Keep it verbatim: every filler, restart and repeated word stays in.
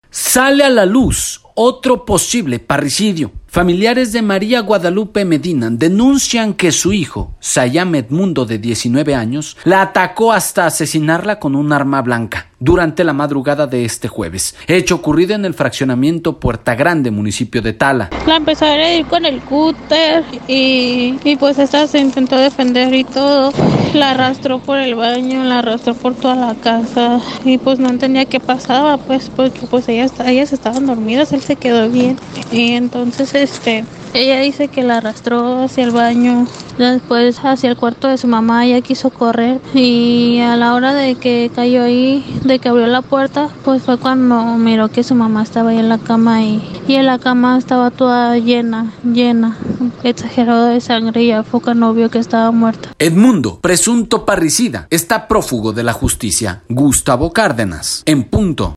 Sale a la luz otro posible parricidio. Familiares de María Guadalupe Medina denuncian que su hijo, Sayam Edmundo, de diecinueve años, la atacó hasta asesinarla con un arma blanca durante la madrugada de este jueves, hecho ocurrido en el fraccionamiento Puerta Grande, municipio de Tala. La empezó a agredir con el cúter y, y pues esta se intentó defender y todo. La arrastró por el baño, la arrastró por toda la casa y pues no entendía qué pasaba, pues porque pues ellas, ellas estaban dormidas, él se quedó bien. Y entonces este ella dice que la arrastró hacia el baño, después hacia el cuarto de su mamá. Ella quiso correr y a la hora de que cayó ahí, de que abrió la puerta, pues fue cuando miró que su mamá estaba ahí en la cama y, y en la cama estaba toda llena, llena, exagerado de sangre, y ya fue cuando vio que estaba muerta. Edmundo, presunto parricida, está prófugo de la justicia. Gustavo Cárdenas, en punto.